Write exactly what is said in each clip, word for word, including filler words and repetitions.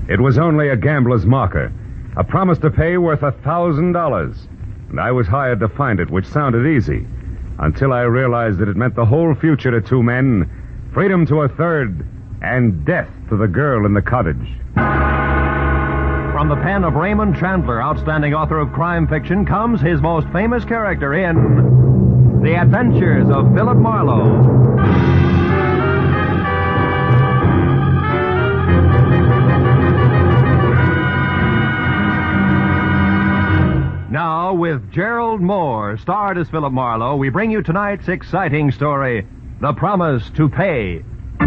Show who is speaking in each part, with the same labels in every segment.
Speaker 1: It was only a gambler's marker, a promise to pay worth a thousand dollars. And I was hired to find it, which sounded easy, until I realized that it meant the whole future to two men, freedom to a third, and death to the girl in the cottage.
Speaker 2: From the pen of Raymond Chandler, outstanding author of crime fiction, comes his most famous character in The Adventures of Philip Marlowe. Now, with Gerald Moore, starred as Philip Marlowe, we bring you tonight's exciting story, The Promise to Pay.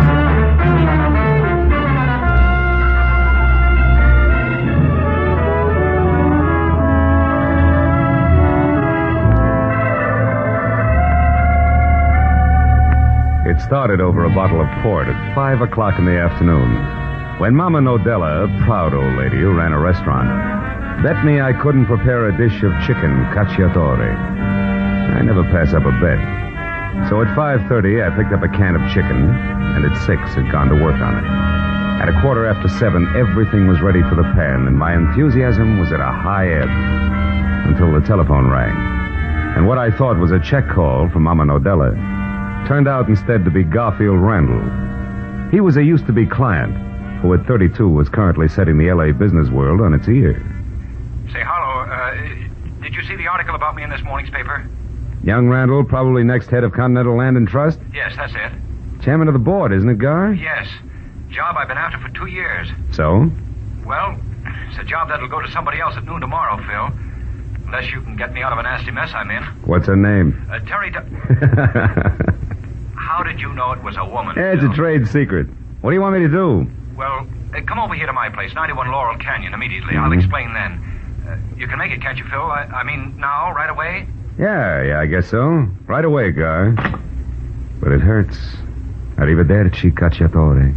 Speaker 1: It started over a bottle of port at five o'clock in the afternoon, when Mama Nodella, a proud old lady who ran a restaurant, bet me I couldn't prepare a dish of chicken cacciatore. I never pass up a bet. So at five thirty, I picked up a can of chicken, and at six had gone to work on it. At a quarter after seven, everything was ready for the pan, and my enthusiasm was at a high ebb until the telephone rang. And what I thought was a check call from Mama Nodella turned out instead to be Garfield Randall. He was a used-to-be client who at thirty-two was currently setting the L A business world on its ear.
Speaker 3: Say, Harlow, uh, did you see the article about me in this morning's paper?
Speaker 1: Young Randall, probably next head of Continental Land and Trust?
Speaker 3: Yes, that's it.
Speaker 1: Chairman of the board, isn't it, Gar?
Speaker 3: Yes. Job I've been after for two years.
Speaker 1: So?
Speaker 3: Well, it's a job that'll go to somebody else at noon tomorrow, Phil. Unless you can get me out of a nasty mess I'm in.
Speaker 1: What's her name?
Speaker 3: Uh, Terry... Du- How did you know it was a woman,
Speaker 1: Yeah, it's
Speaker 3: Phil?
Speaker 1: a trade secret. What do you want me to do?
Speaker 3: Well, uh, come over here to my place, ninety-one Laurel Canyon, immediately.
Speaker 1: Mm-hmm.
Speaker 3: I'll explain then. Uh, you can make it, can't you, Phil? I, I mean, now, right away?
Speaker 1: Yeah, yeah, I guess so. Right away, Gar. But it hurts. Arrivederci, cacciatore.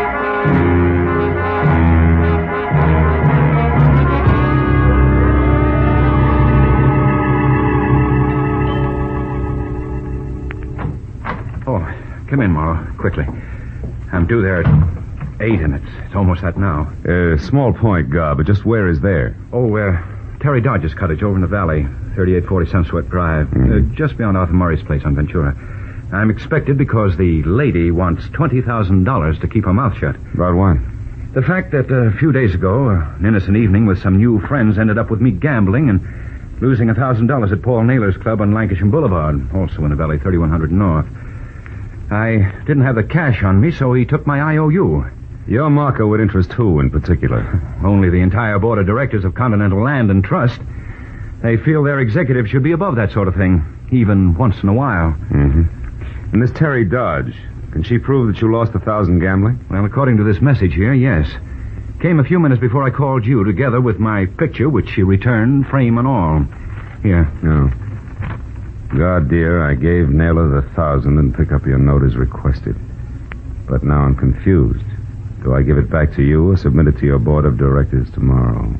Speaker 4: Oh, come in, Morrow, quickly. I'm due there at eight, and it's, it's almost that now.
Speaker 1: Uh, small point, Gar, but just where is there?
Speaker 4: Oh, uh, Terry Dodge's cottage over in the valley, thirty-eight forty Sunsweat Drive,
Speaker 1: Mm.
Speaker 4: uh, just beyond Arthur Murray's place on Ventura. I'm expected because the lady wants twenty thousand dollars to keep her mouth shut.
Speaker 1: About what?
Speaker 4: The fact that uh, a few days ago, uh, an innocent evening with some new friends ended up with me gambling and losing one thousand dollars at Paul Naylor's club on Lancashire Boulevard, also in the valley, thirty-one hundred North. I didn't have the cash on me, so he took my I O U.
Speaker 1: Your marker would interest who in particular?
Speaker 4: Only the entire board of directors of Continental Land and Trust. They feel their executives should be above that sort of thing, even once in a while.
Speaker 1: Mm-hmm. And this Terry Dodge, can she prove that you lost a thousand gambling?
Speaker 4: Well, according to this message here, yes. Came a few minutes before I called you, together with my picture, which she returned, frame and all. Here.
Speaker 1: No. God, dear, I gave Naylor the thousand and pick up your note as requested. But now I'm confused. Do I give it back to you or submit it to your board of directors tomorrow?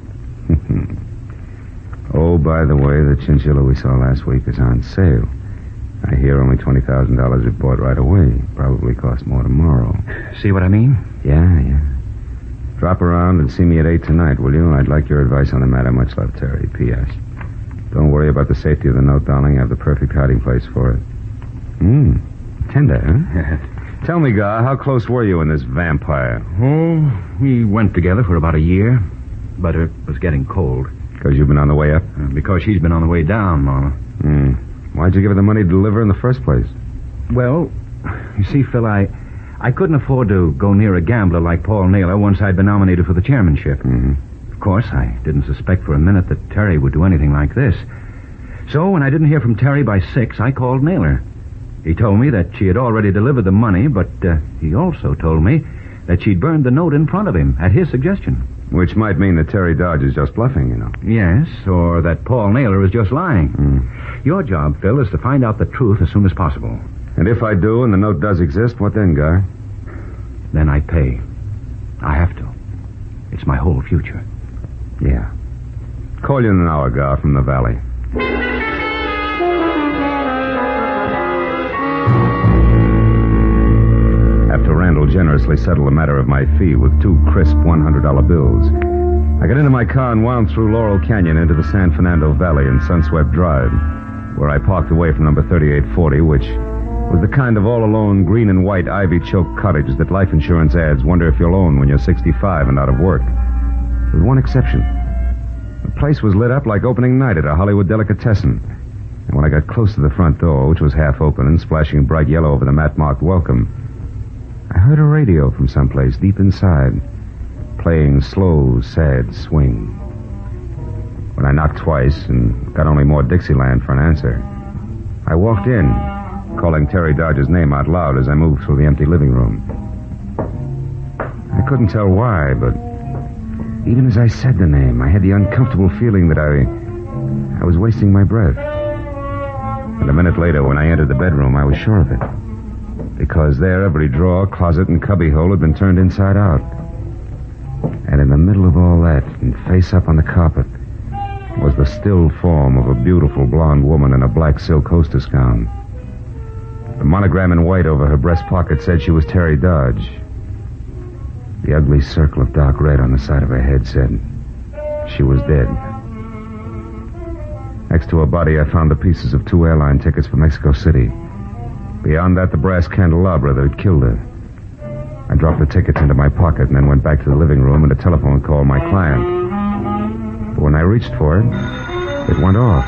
Speaker 1: Oh, by the way, the chinchilla we saw last week is on sale. I hear only twenty thousand dollars if bought right away. Probably cost more tomorrow.
Speaker 4: See what I mean?
Speaker 1: Yeah, yeah. Drop around and see me at eight tonight, will you? I'd like your advice on the matter. Much love, Terry. P S. Don't worry about the safety of the note, darling. I have the perfect hiding place for it. Hmm. Tender, huh? Tell me, Gar, how close were you and this vampire?
Speaker 4: Oh, we went together for about a year, but it was getting cold.
Speaker 1: Because you've been on the way up?
Speaker 4: Uh, because she's been on the way down, Mama.
Speaker 1: Hmm. Why'd you give her the money to deliver in the first place?
Speaker 4: Well, you see, Phil, I, I couldn't afford to go near a gambler like Paul Naylor once I'd been nominated for the chairmanship.
Speaker 1: Mm-hmm.
Speaker 4: Of course, I didn't suspect for a minute that Terry would do anything like this. So when I didn't hear from Terry by six, I called Naylor. He told me that she had already delivered the money, but uh, he also told me that she'd burned the note in front of him at his suggestion.
Speaker 1: Which might mean that Terry Dodge is just bluffing, you know.
Speaker 4: Yes, or that Paul Naylor is just lying.
Speaker 1: Mm.
Speaker 4: Your job, Phil, is to find out the truth as soon as possible.
Speaker 1: And if I do and the note does exist, what then, Gar?
Speaker 4: Then I pay. I have to. It's my whole future.
Speaker 1: Yeah. Call you in an hour, Gar, from the valley. After Randall generously settle the matter of my fee with two crisp one hundred dollar bills. I got into my car and wound through Laurel Canyon into the San Fernando Valley and Sunswept Drive, where I parked away from number thirty-eight forty, which was the kind of all-alone green and white ivy-choked cottage that life insurance ads wonder if you'll own when you're sixty-five and out of work. With one exception. The place was lit up like opening night at a Hollywood delicatessen. And when I got close to the front door, which was half open and splashing bright yellow over the mat-marked welcome, I heard a radio from someplace deep inside, playing slow, sad swing. When I knocked twice and got only more Dixieland for an answer, I walked in, calling Terry Dodge's name out loud as I moved through the empty living room. I couldn't tell why, but even as I said the name, I had the uncomfortable feeling that I I was wasting my breath. And a minute later, when I entered the bedroom, I was sure of it. Because there, every drawer, closet, and cubbyhole had been turned inside out. And in the middle of all that, and face up on the carpet, was the still form of a beautiful blonde woman in a black silk hostess gown. The monogram in white over her breast pocket said she was Terry Dodge. The ugly circle of dark red on the side of her head said she was dead. Next to her body, I found the pieces of two airline tickets for Mexico City. Beyond that, the brass candelabra that had killed her. I dropped the tickets into my pocket and then went back to the living room and a telephone called my client. But when I reached for it, it went off.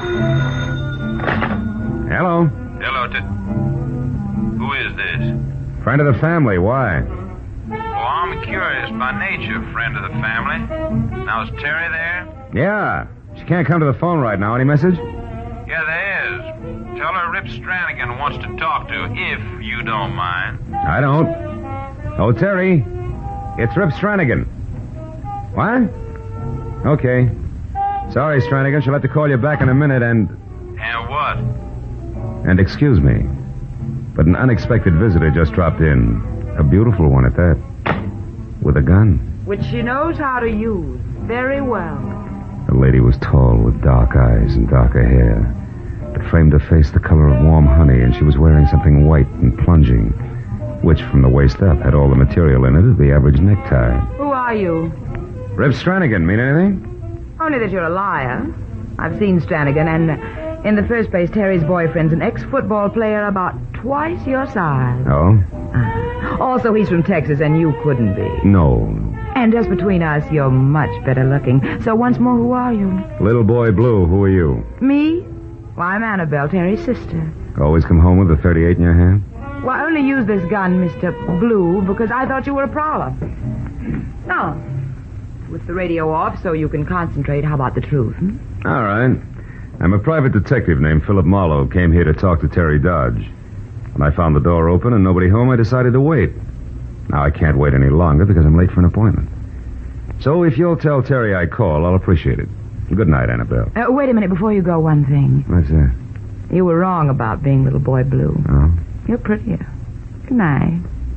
Speaker 1: Hello?
Speaker 5: Hello, Ted. Who is this?
Speaker 1: Friend of the family. Why?
Speaker 5: Well, I'm curious by nature, friend of the family. Now, is Terry there?
Speaker 1: Yeah. She can't come to the phone right now. Any message?
Speaker 5: Yeah, there is. Tell her Rip Stranigan wants to talk to, if you don't mind.
Speaker 1: I don't. Oh, Terry. It's Rip Stranigan. What? Okay. Sorry, Stranigan. She'll have to call you back in a minute and...
Speaker 5: And what?
Speaker 1: And excuse me, but an unexpected visitor just dropped in. A beautiful one at that. With a gun.
Speaker 6: Which she knows how to use very well.
Speaker 1: The lady was tall with dark eyes and darker hair. It framed her face the color of warm honey, and she was wearing something white and plunging, which from the waist up had all the material in it of the average necktie.
Speaker 6: Who are you?
Speaker 1: Rip Stranigan. Mean anything?
Speaker 6: Only that you're a liar. I've seen Stranigan, and in the first place, Terry's boyfriend's an ex-football player about twice your size.
Speaker 1: Oh?
Speaker 6: Also, he's from Texas, and you couldn't be.
Speaker 1: No.
Speaker 6: And just between us, you're much better looking. So once more, who are you?
Speaker 1: Little Boy Blue. Who are you?
Speaker 6: Me? Well, I'm Annabelle, Terry's sister.
Speaker 1: Always come home with a thirty-eight in your hand?
Speaker 6: Well, I only used this gun, Mister Blue, because I thought you were a prowler. Now, with the radio off so you can concentrate, how about the truth? Hmm?
Speaker 1: All right. I'm a private detective named Philip Marlowe. Came here to talk to Terry Dodge. When I found the door open and nobody home, I decided to wait. Now I can't wait any longer because I'm late for an appointment. So if you'll tell Terry I called, I'll appreciate it. Good night, Annabelle.
Speaker 6: Uh, wait a minute before you go, one thing.
Speaker 1: What's that?
Speaker 6: You were wrong about being Little Boy Blue.
Speaker 1: Oh?
Speaker 6: You're prettier. Good night.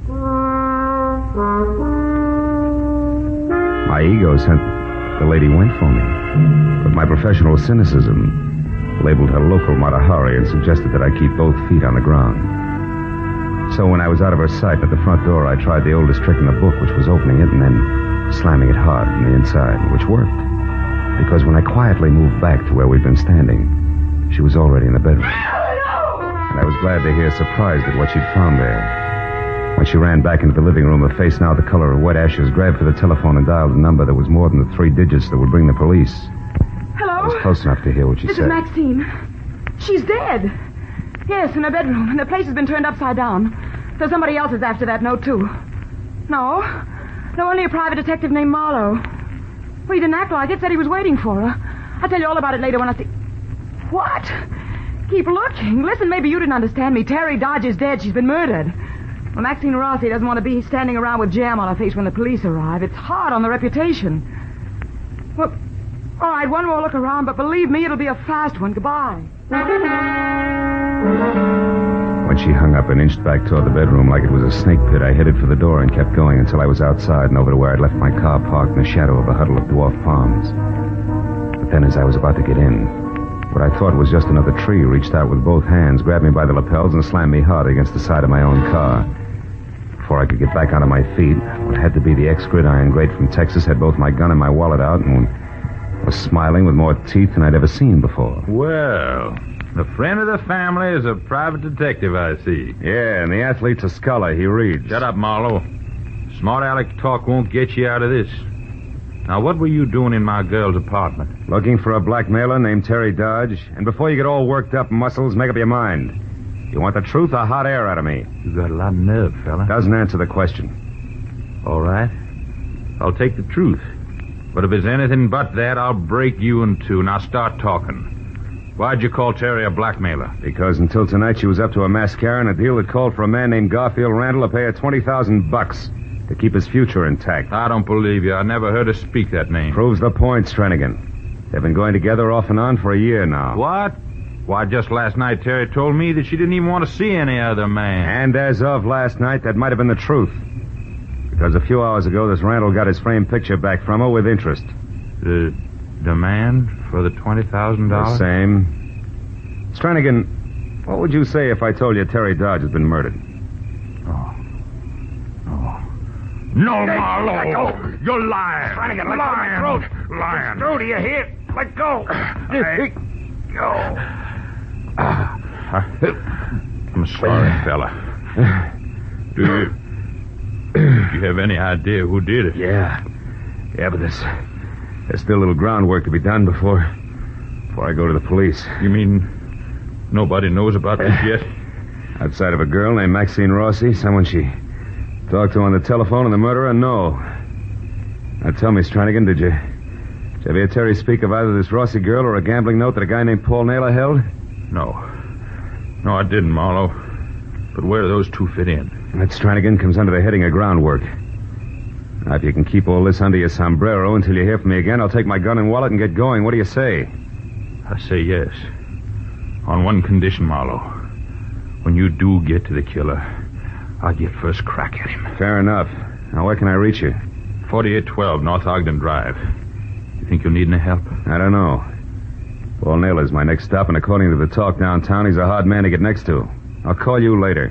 Speaker 1: My ego sent the lady went for me. But my professional cynicism labeled her local Matahari and suggested that I keep both feet on the ground. So when I was out of her sight at the front door, I tried the oldest trick in the book, which was opening it and then slamming it hard from the inside, which worked. Because when I quietly moved back to where we'd been standing, she was already in the bedroom. And I was glad to hear, surprised at what she'd found there. When she ran back into the living room, her face now the color of wet ashes, grabbed for the telephone and dialed a number that was more than the three digits that would bring the police.
Speaker 6: Hello?
Speaker 1: I was close enough to hear what she
Speaker 6: this
Speaker 1: said.
Speaker 6: This is Maxine. She's dead. Yes, in her bedroom, and the place has been turned upside down. So somebody else is after that note, too. No. No, only a private detective named Marlowe. Well, he didn't act like it, said he was waiting for her. I'll tell you all about it later when I see... What? Keep looking. Listen, maybe you didn't understand me. Terry Dodge is dead. She's been murdered. Well, Maxine Rossi doesn't want to be standing around with jam on her face when the police arrive. It's hard on the reputation. Well, all right, one more look around, but believe me, it'll be a fast one. Goodbye.
Speaker 1: When she hung up and inched back toward the bedroom like it was a snake pit, I headed for the door and kept going until I was outside and over to where I'd left my car parked in the shadow of a huddle of dwarf palms. But then as I was about to get in, what I thought was just another tree reached out with both hands, grabbed me by the lapels, and slammed me hard against the side of my own car. Before I could get back onto my feet, what had to be the ex-gridiron great from Texas had both my gun and my wallet out and was smiling with more teeth than I'd ever seen before.
Speaker 5: Well, the friend of the family is a private detective, I see.
Speaker 1: Yeah, and the athlete's a scholar. He reads.
Speaker 5: Shut up, Marlowe. Smart aleck talk won't get you out of this. Now, what were you doing in my girl's apartment?
Speaker 1: Looking for a blackmailer named Terry Dodge. And before you get all worked up, Muscles, make up your mind. You want the truth or hot air out of me?
Speaker 5: You got a lot of nerve, fella.
Speaker 1: Doesn't answer the question.
Speaker 5: All right. I'll take the truth. But if it's anything but that, I'll break you in two. Now start talking. Why'd you call Terry a blackmailer?
Speaker 1: Because until tonight she was up to a mascara and a deal that called for a man named Garfield Randall to pay her twenty thousand bucks to keep his future intact.
Speaker 5: I don't believe you. I never heard her speak that name.
Speaker 1: Proves the point, Stranigan. They've been going together off and on for a year now.
Speaker 5: What? Why, just last night Terry told me that she didn't even want to see any other man.
Speaker 1: And as of last night, that might have been the truth. Because a few hours ago, this Randall got his framed picture back from her with interest.
Speaker 5: The demand for the twenty thousand dollars?
Speaker 1: The same. Stranigan, what would you say if I told you Terry Dodge has been murdered?
Speaker 5: Oh. Oh. No, Marlowe!
Speaker 7: Let go!
Speaker 5: You're lying!
Speaker 7: Stranigan, let
Speaker 5: lying.
Speaker 7: go of my throat!
Speaker 5: Lying!
Speaker 7: Throat, do you hear? Let go! Let go!
Speaker 5: I'm sorry, fella. Do you... Do you have any idea who did it?
Speaker 1: Yeah. Yeah, but there's... There's still a little groundwork to be done before... Before I go to the police.
Speaker 5: You mean nobody knows about this yet?
Speaker 1: Outside of a girl named Maxine Rossi, someone she talked to on the telephone, and the murderer, no. Now tell me, Stranigan, did you... Did you ever hear Terry speak of either this Rossi girl or a gambling note that a guy named Paul Naylor held?
Speaker 5: No. No, I didn't, Marlowe. But where do those two fit in?
Speaker 1: That, Stranigan, comes under the heading of groundwork. Now, if you can keep all this under your sombrero until you hear from me again, I'll take my gun and wallet and get going. What do you say?
Speaker 5: I say yes. On one condition, Marlowe. When you do get to the killer, I'll get first crack at him.
Speaker 1: Fair enough. Now, where can I reach you?
Speaker 5: forty-eight twelve North Ogden Drive. You think you'll need any help?
Speaker 1: I don't know. Paul Naylor's my next stop, and according to the talk downtown, he's a hard man to get next to. I'll call you later.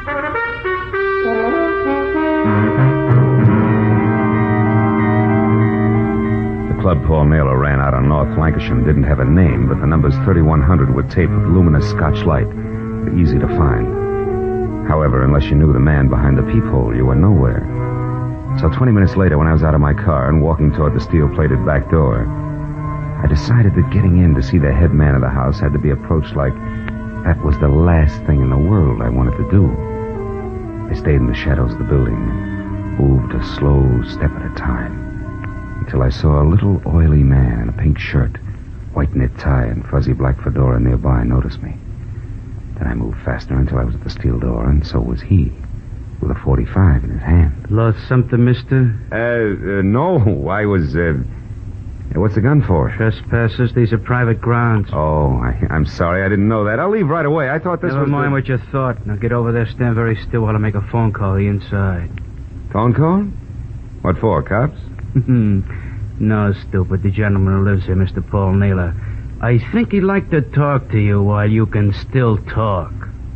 Speaker 1: The club Paul Naylor ran out on North Lancashire didn't have a name, but the numbers thirty-one hundred were taped with luminous Scotch light. They're easy to find. However, unless you knew the man behind the peephole, you were nowhere. So twenty minutes later, when I was out of my car and walking toward the steel-plated back door, I decided that getting in to see the head man of the house had to be approached like that was the last thing in the world I wanted to do. I stayed in the shadows of the building, moved a slow step at a time, until I saw a little oily man in a pink shirt, white knit tie, and fuzzy black fedora nearby notice me. Then I moved faster until I was at the steel door, and so was he, with a forty-five in his hand.
Speaker 8: Lost something, mister?
Speaker 1: Uh, uh no, I was, uh... What's the gun for?
Speaker 8: Trespassers. These are private grounds.
Speaker 1: Oh, I, I'm sorry. I didn't know that. I'll leave right away. I thought this
Speaker 8: Never
Speaker 1: was...
Speaker 8: mind
Speaker 1: the...
Speaker 8: what you thought. Now get over there, stand very still while I make a phone call inside.
Speaker 1: Phone call? What for, cops?
Speaker 8: No, stupid. The gentleman who lives here, Mister Paul Naylor. I think he'd like to talk to you while you can still talk.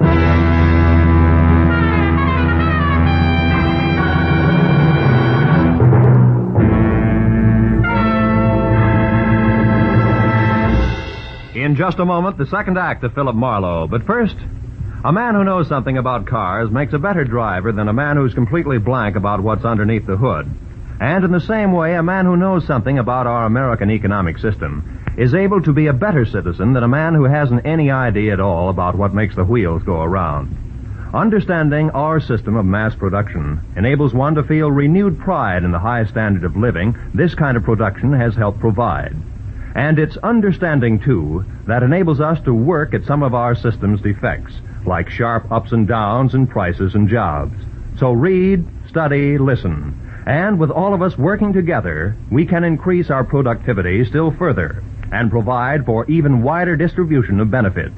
Speaker 2: In just a moment, the second act of Philip Marlowe. But first, a man who knows something about cars makes a better driver than a man who's completely blank about what's underneath the hood. And in the same way, a man who knows something about our American economic system is able to be a better citizen than a man who hasn't any idea at all about what makes the wheels go around. Understanding our system of mass production enables one to feel renewed pride in the high standard of living this kind of production has helped provide. And it's understanding, too, that enables us to work at some of our system's defects, like sharp ups and downs in prices and jobs. So read, study, listen. And with all of us working together, we can increase our productivity still further and provide for even wider distribution of benefits.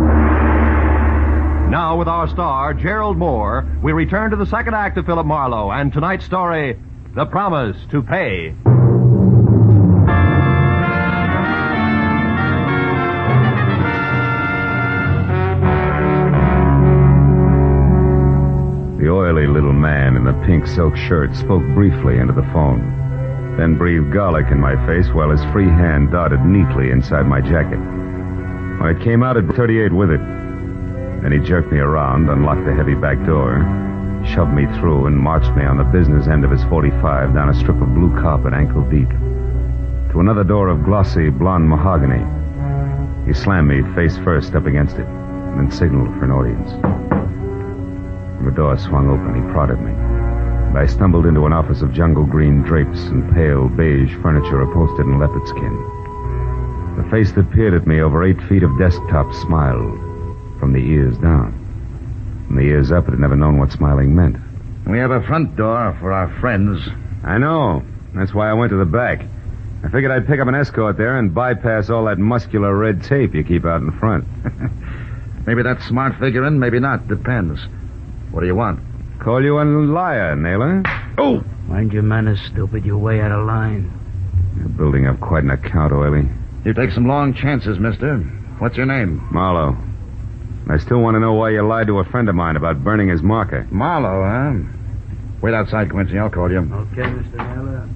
Speaker 2: Now, with our star, Gerald Moore, we return to the second act of Philip Marlowe and tonight's story, The Promise to Pay.
Speaker 1: The oil burly little man in the pink silk shirt spoke briefly into the phone, then breathed garlic in my face while his free hand darted neatly inside my jacket. When it came out, it brought thirty-eight with it. Then he jerked me around, unlocked the heavy back door, shoved me through, and marched me on the business end of his forty-five down a strip of blue carpet ankle deep to another door of glossy blonde mahogany. He slammed me face first up against it, and then signaled for an audience. The door swung open. He prodded me. And I stumbled into an office of jungle green drapes and pale beige furniture upholstered in leopard skin. The face that peered at me over eight feet of desktop smiled, from the ears down. From the ears up, it had never known what smiling meant.
Speaker 7: We have a front door for our friends.
Speaker 1: I know. That's why I went to the back. I figured I'd pick up an escort there and bypass all that muscular red tape you keep out in front.
Speaker 7: Maybe that's smart figuring, maybe not. Depends. What do you want?
Speaker 1: Call you a liar, Naylor.
Speaker 7: Oh!
Speaker 8: Mind your manners, stupid. You're way out of line.
Speaker 1: You're building up quite an account, Oily.
Speaker 7: You take some long chances, mister. What's your name?
Speaker 1: Marlowe. I still want to know why you lied to a friend of mine about burning his marker.
Speaker 7: Marlowe, huh? Wait outside, Quincy. I'll call you.
Speaker 8: Okay, Mister Naylor.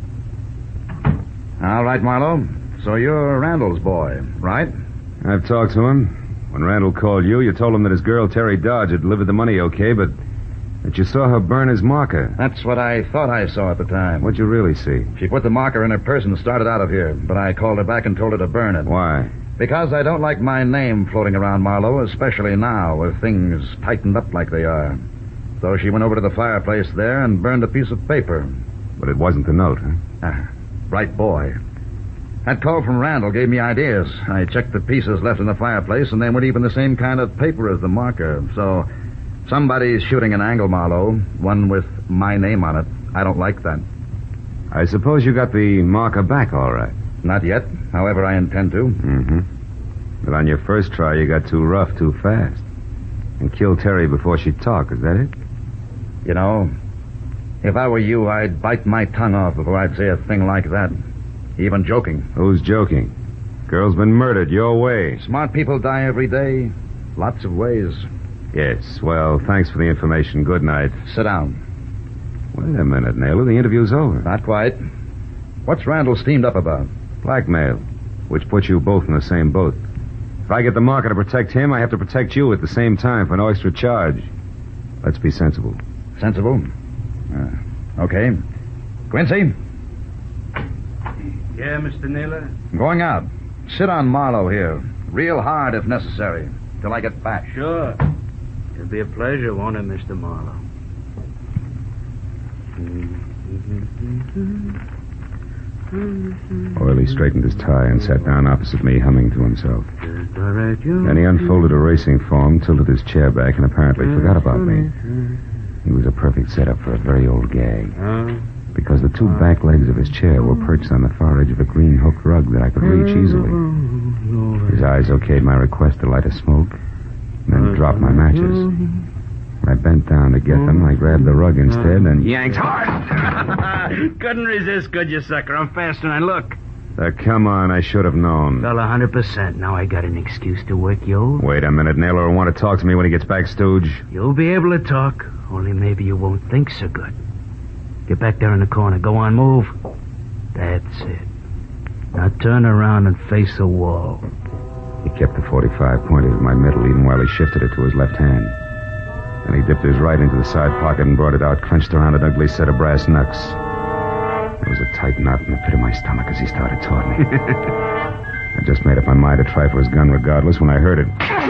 Speaker 7: All right, Marlowe. So you're Randall's boy, right?
Speaker 1: I've talked to him. When Randall called you, you told him that his girl, Terry Dodge, had delivered the money okay, but that you saw her burn his marker.
Speaker 7: That's what I thought I saw at the time.
Speaker 1: What'd you really see?
Speaker 7: She put the marker in her purse and started out of here, but I called her back and told her to burn it.
Speaker 1: Why?
Speaker 7: Because I don't like my name floating around, Marlowe, especially now with things tightened up like they are. So she went over to the fireplace there and burned a piece of paper.
Speaker 1: But it wasn't the note, huh?
Speaker 7: Ah, bright boy. That call from Randall gave me ideas. I checked the pieces left in the fireplace, and they weren't even the same kind of paper as the marker. So somebody's shooting an angle, Marlowe, one with my name on it. I don't like that.
Speaker 1: I suppose you got the marker back all right.
Speaker 7: Not yet. However, I intend to.
Speaker 1: Mm-hmm. But on your first try, you got too rough too fast. And killed Terry before she talked. Is that it?
Speaker 7: You know, if I were you, I'd bite my tongue off before I'd say a thing like that. Even joking.
Speaker 1: Who's joking? Girl's been murdered your way.
Speaker 7: Smart people die every day. Lots of ways.
Speaker 1: Yes, well, thanks for the information. Good night.
Speaker 7: Sit down.
Speaker 1: Wait a minute, Naylor. The interview's over.
Speaker 7: Not quite. What's Randall steamed up about?
Speaker 1: Blackmail, which puts you both in the same boat. If I get the marker to protect him, I have to protect you at the same time for an extra charge. Let's be sensible.
Speaker 7: Sensible? Uh, okay. Quincy?
Speaker 8: Yeah, Mister Naylor?
Speaker 7: I'm going out. Sit on Marlowe here. Real hard if necessary. Till I get back.
Speaker 8: Sure. It'll be a pleasure, won't it, Mister Marlowe?
Speaker 1: Oily straightened his tie and sat down opposite me, humming to himself. Then he unfolded a racing form, tilted his chair back, and apparently forgot about me. He was a perfect setup for a very old gag. Because the two back legs of his chair were perched on the far edge of a green hooked rug that I could reach easily. His eyes okayed my request to light a smoke, and then dropped my matches. When I bent down to get them, I grabbed the rug instead and yanked hard.
Speaker 8: Couldn't resist, could you, sucker? I'm faster than I look.
Speaker 1: Uh, come on, I should have known.
Speaker 8: Well, a hundred percent. Now I got an excuse to work you.
Speaker 1: Wait a minute, Naylor will want to talk to me when he gets back, Stooge.
Speaker 8: You'll be able to talk, only maybe you won't think so good. Get back there in the corner. Go on, move. That's it. Now turn around and face the wall.
Speaker 1: He kept the forty-five pointed in my middle even while he shifted it to his left hand. Then he dipped his right into the side pocket and brought it out, clenched around an ugly set of brass knucks. There was a tight knot in the pit of my stomach as he started toward me. I just made up my mind to try for his gun regardless when I heard it.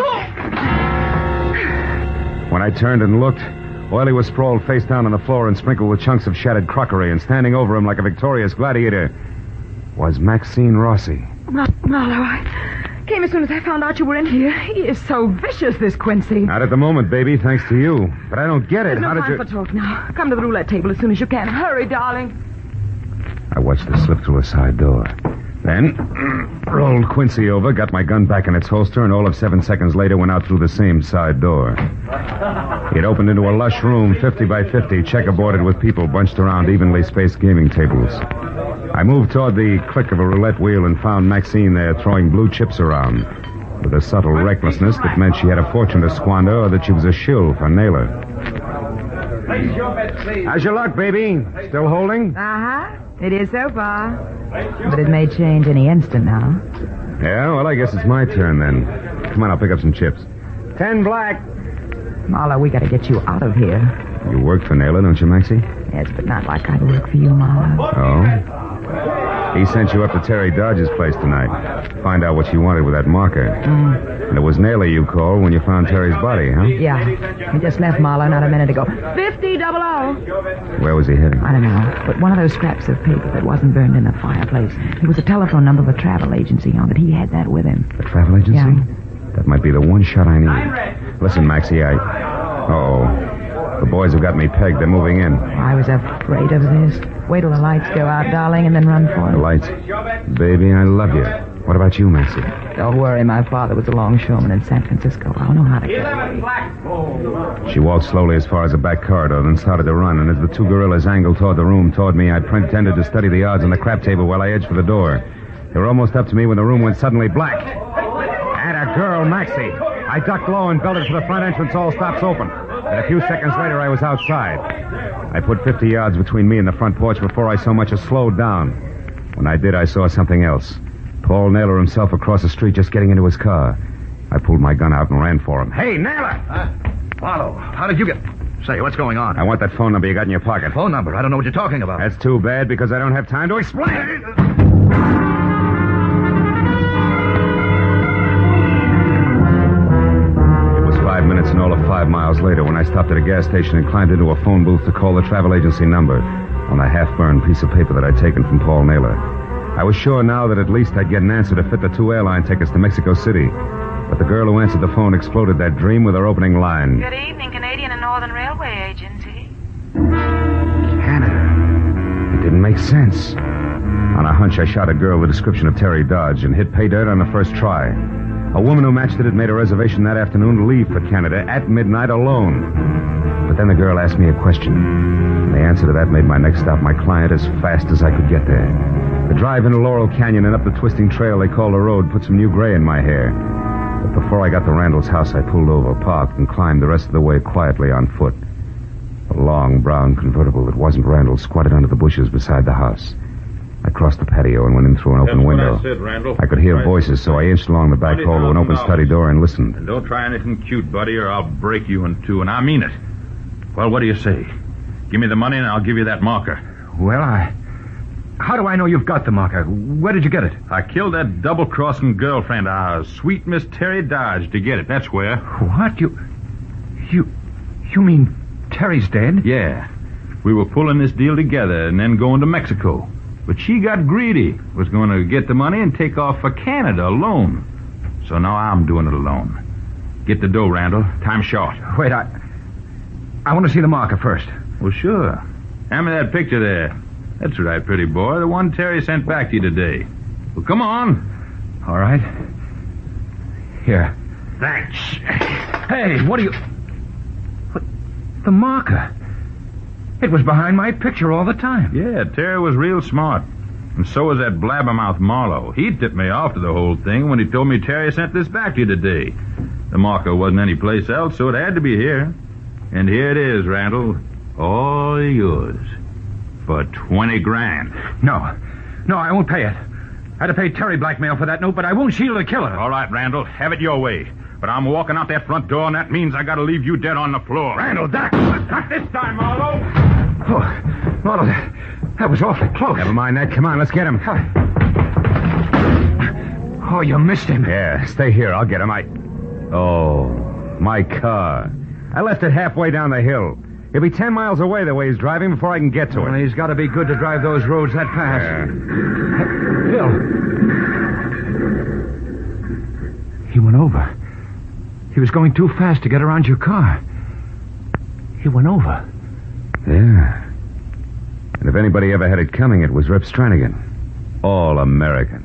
Speaker 1: When I turned and looked, Oily was sprawled face down on the floor and sprinkled with chunks of shattered crockery, and standing over him like a victorious gladiator was Maxine Rossi.
Speaker 6: Mar- Marlowe, I came as soon as I found out you were in here. He is so vicious, this Quincy.
Speaker 1: Not at the moment, baby, thanks to you. But I don't get it.
Speaker 6: There's no
Speaker 1: How did
Speaker 6: time
Speaker 1: you...
Speaker 6: for talk now. Come to the roulette table as soon as you can. Hurry, darling.
Speaker 1: I watched her slip through a side door. Then, rolled Quincy over, got my gun back in its holster, and all of seven seconds later went out through the same side door. It opened into a lush room, fifty by fifty, checkerboarded with people bunched around evenly spaced gaming tables. I moved toward the click of a roulette wheel and found Maxine there throwing blue chips around, with a subtle recklessness that meant she had a fortune to squander or that she was a shill for Naylor.
Speaker 9: Place your bet, please.
Speaker 1: How's your luck, baby? Still holding?
Speaker 10: Uh-huh. It is so far. But it may change any instant now.
Speaker 1: Yeah, well, I guess it's my turn then. Come on, I'll pick up some chips. Ten black.
Speaker 10: Marlowe, we gotta get you out of here.
Speaker 1: You work for Naylor, don't you, Maxie?
Speaker 10: Yes, but not like I work for you, Marlowe.
Speaker 1: Oh? He sent you up to Terry Dodge's place tonight. Find out what you wanted with that marker.
Speaker 10: Mm.
Speaker 1: And it was Naylor you called when you found Terry's body, huh?
Speaker 10: Yeah. He just left Marlowe not a minute ago.
Speaker 6: Fifty double O.
Speaker 1: Where was he heading?
Speaker 10: I don't know, but one of those scraps of paper that wasn't burned in the fireplace. There was a telephone number of a travel agency on it. He had that with him.
Speaker 1: A travel agency?
Speaker 10: Yeah.
Speaker 1: That might be the one shot I need. Listen, Maxie, I... Uh-oh. The boys have got me pegged. They're moving in.
Speaker 10: I was afraid of this. Wait till the lights go out, darling, and then run for it.
Speaker 1: The lights? Baby, I love you. What about you, Maxie?
Speaker 10: Don't worry, my father was a longshoreman in San Francisco. I'll know how to get away.
Speaker 1: She walked slowly as far as the back corridor, then started to run, and as the two gorillas angled toward the room toward me, I pretended to study the odds on the crap table while I edged for the door. They were almost up to me when the room went suddenly black. And a girl, Maxie. I ducked low and belted for the front entrance, all stops open. And a few seconds later, I was outside. I put fifty yards between me and the front porch before I so much as slowed down. When I did, I saw something else. Paul Naylor himself across the street just getting into his car. I pulled my gun out and ran for him. Hey, Naylor!
Speaker 7: Huh? Marlowe, how did you get... Say, what's going on?
Speaker 1: I want that phone number you got in your pocket.
Speaker 7: Phone number? I don't know what you're talking about.
Speaker 1: That's too bad, because I don't have time to explain it. Five minutes and all of five miles later when I stopped at a gas station and climbed into a phone booth to call the travel agency number on a half-burned piece of paper that I'd taken from Paul Naylor. I was sure now that at least I'd get an answer to fit the two airline tickets to Mexico City. But the girl who answered the phone exploded that dream with her opening line.
Speaker 10: Good evening, Canadian and Northern Railway Agency.
Speaker 1: Canada. It didn't make sense. On a hunch, I shot a girl the description of Terry Dodge and hit pay dirt on the first try. A woman who matched it had made a reservation that afternoon to leave for Canada at midnight alone. But then the girl asked me a question. And the answer to that made my next stop my client as fast as I could get there. The drive into Laurel Canyon and up the twisting trail they call the road put some new gray in my hair. But before I got to Randall's house, I pulled over, parked, and climbed the rest of the way quietly on foot. A long brown convertible that wasn't Randall's squatted under the bushes beside the house. I crossed the patio and went in through an open
Speaker 5: That's
Speaker 1: window.
Speaker 5: what I said, Randall.
Speaker 1: I could hear
Speaker 5: Right.
Speaker 1: voices, so I inched along the back hall to an open study door and listened.
Speaker 5: And don't try anything cute, buddy, or I'll break you in two, and I mean it. Well, what do you say? Give me the money and I'll give you that marker.
Speaker 4: Well, I... How do I know you've got the marker? Where did you get it?
Speaker 5: I killed that double-crossing girlfriend of ours, sweet Miss Terry Dodge, to get it. That's where.
Speaker 4: What? You... You... You mean Terry's dead?
Speaker 5: Yeah. We were pulling this deal together and then going to Mexico. But she got greedy, was going to get the money and take off for Canada alone. So now I'm doing it alone. Get the dough, Randall. Time's short.
Speaker 4: Wait, I... I want to see the marker first.
Speaker 5: Well, sure. Hand me that picture there. That's right, pretty boy. The one Terry sent back to you today. Well, come on.
Speaker 4: All right. Here.
Speaker 5: Thanks.
Speaker 4: Hey, what are you... What? The marker. It was behind my picture all the time.
Speaker 5: Yeah, Terry was real smart. And so was that blabbermouth Marlowe. He tipped me off to the whole thing when he told me Terry sent this back to you today. The marker wasn't anyplace else, so it had to be here. And here it is, Randall. All yours. For twenty grand.
Speaker 4: No. No, I won't pay it. I had to pay Terry blackmail for that note, but I won't shield the killer.
Speaker 5: All right, Randall. Have it your way. But I'm walking out that front door, and that means I gotta leave you dead on the floor.
Speaker 1: Randall, Doc!
Speaker 5: Not this time, Marlowe!
Speaker 4: Oh, Marlowe, that, that was awfully close.
Speaker 1: Never mind that. Come on, let's get him.
Speaker 4: Oh, you missed him.
Speaker 1: Yeah, stay here. I'll get him. I... Oh, my car. I left it halfway down the hill. He'll be ten miles away the way he's driving before I can get to it.
Speaker 4: Well, he's got to be good to drive those roads that fast.
Speaker 1: Yeah.
Speaker 4: Bill. He went over. He was going too fast to get around your car. He went over.
Speaker 1: Yeah. And if anybody ever had it coming, it was Rip Stranigan. All American.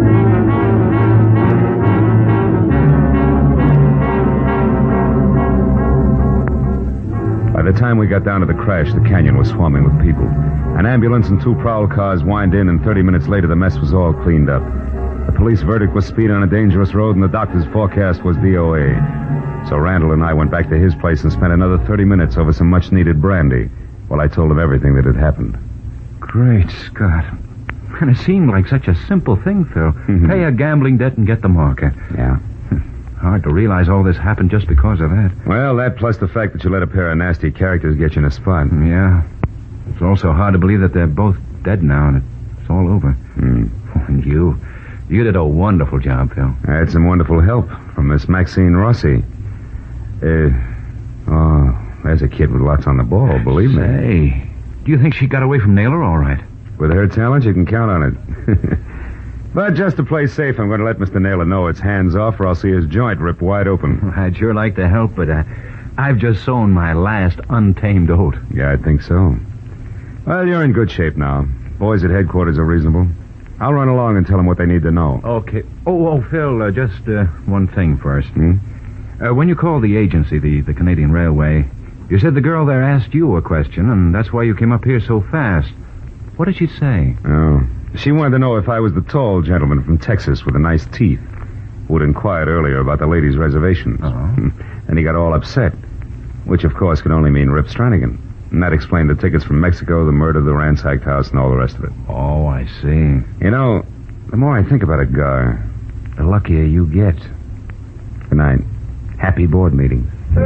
Speaker 1: By the time we got down to the crash, the canyon was swarming with people. An ambulance and two prowl cars whined in, and thirty minutes later the mess was all cleaned up. The police verdict was speed on a dangerous road, and the doctor's forecast was D O A. So Randall and I went back to his place and spent another thirty minutes over some much-needed brandy while I told him everything that had happened.
Speaker 4: Great Scott. And it seemed like such a simple thing, Phil.
Speaker 1: Mm-hmm.
Speaker 4: Pay a gambling debt and get the marker.
Speaker 1: Yeah.
Speaker 4: Hard to realize all this happened just because of that.
Speaker 1: Well, that plus the fact that you let a pair of nasty characters get you in a spot.
Speaker 4: Yeah. It's also hard to believe that they're both dead now and it's all over.
Speaker 1: Mm.
Speaker 4: And you, you did a wonderful job, Phil.
Speaker 1: I had some wonderful help from Miss Maxine Rossi. Uh, oh, there's a kid with lots on the ball, believe me.
Speaker 4: Say, do you think she got away from Naylor all right?
Speaker 1: With her talent, you can count on it. But just to play safe, I'm going to let Mister Naylor know it's hands off, or I'll see his joint ripped wide open.
Speaker 4: I'd sure like to help, but uh, I've just sown my last untamed oat.
Speaker 1: Yeah, I think so. Well, you're in good shape now. Boys at headquarters are reasonable. I'll run along and tell them what they need to know.
Speaker 4: Okay. Oh, oh, Phil, uh, just uh, one thing first.
Speaker 1: Hmm?
Speaker 4: Uh, when you called the agency, the, the Canadian Railway, you said the girl there asked you a question, and that's why you came up here so fast. What did she say?
Speaker 1: Oh, she wanted to know if I was the tall gentleman from Texas with the nice teeth who had inquired earlier about the ladies' reservations.
Speaker 4: Oh.
Speaker 1: And he got all upset, which, of course, could only mean Rip Stranigan. And that explained the tickets from Mexico, the murder, the ransacked house, and all the rest of it.
Speaker 4: Oh, I see.
Speaker 1: You know, the more I think about it, Gar, the luckier you get. Good night. Happy board meeting.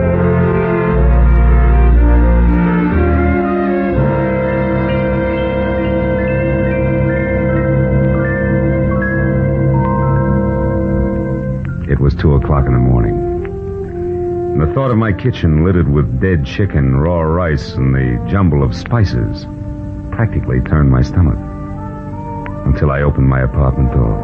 Speaker 1: It was two o'clock in the morning. And the thought of my kitchen littered with dead chicken, raw rice, and the jumble of spices practically turned my stomach until I opened my apartment door.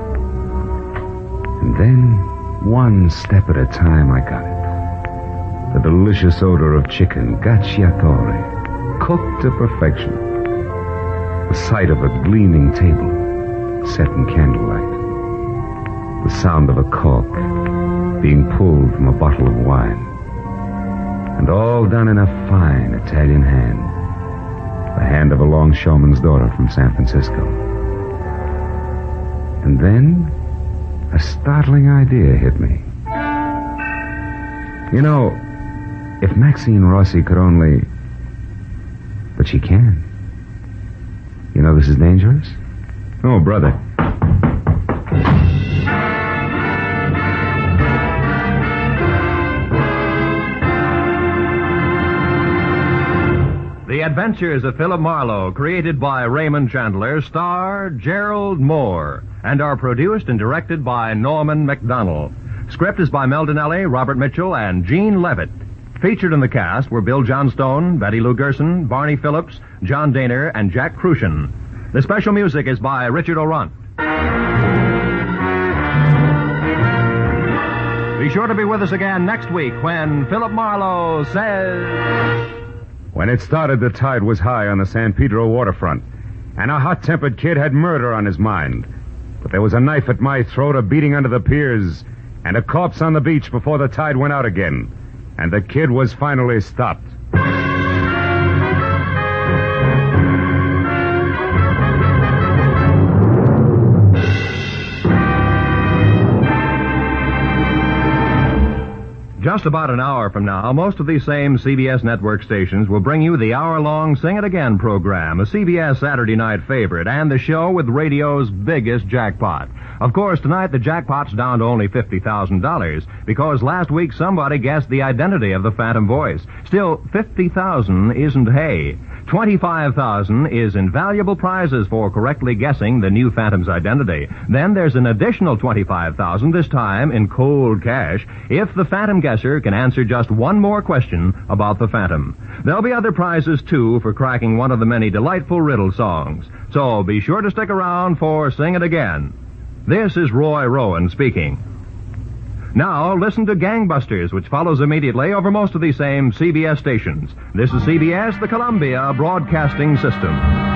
Speaker 1: And then, one step at a time, I got it. The delicious odor of chicken, gacciatore, cooked to perfection. The sight of a gleaming table set in candlelight. The sound of a cork being pulled from a bottle of wine. And all done in a fine Italian hand. The hand of a longshoreman's daughter from San Francisco. And then, a startling idea hit me. You know, if Maxine Rossi could only... But she can. You know this is dangerous? Oh, brother.
Speaker 2: The Adventures of Philip Marlowe, created by Raymond Chandler, star Gerald Moore, and are produced and directed by Norman MacDonald. Script is by Mel Donnelly, Robert Mitchell, and Gene Levitt. Featured in the cast were Bill Johnstone, Betty Lou Gerson, Barney Phillips, John Daner, and Jack Crucian. The special music is by Richard Orant. Be sure to be with us again next week when Philip Marlowe says...
Speaker 1: When it started, the tide was high on the San Pedro waterfront, and a hot-tempered kid had murder on his mind. But there was a knife at my throat, a beating under the piers, and a corpse on the beach before the tide went out again. And the kid was finally stopped.
Speaker 2: Just about an hour from now, most of these same C B S network stations will bring you the hour-long Sing It Again program, a C B S Saturday night favorite, and the show with radio's biggest jackpot. Of course, tonight the jackpot's down to only fifty thousand dollars because last week somebody guessed the identity of the Phantom voice. Still, fifty thousand dollars isn't hay. twenty-five thousand dollars is invaluable prizes for correctly guessing the new Phantom's identity. Then there's an additional twenty-five thousand dollars, this time in cold cash, if the Phantom guesser can answer just one more question about the Phantom. There'll be other prizes, too, for cracking one of the many delightful riddle songs. So be sure to stick around for Sing It Again. This is Roy Rowan speaking. Now, listen to Gangbusters, which follows immediately over most of these same C B S stations. This is C B S, the Columbia Broadcasting System.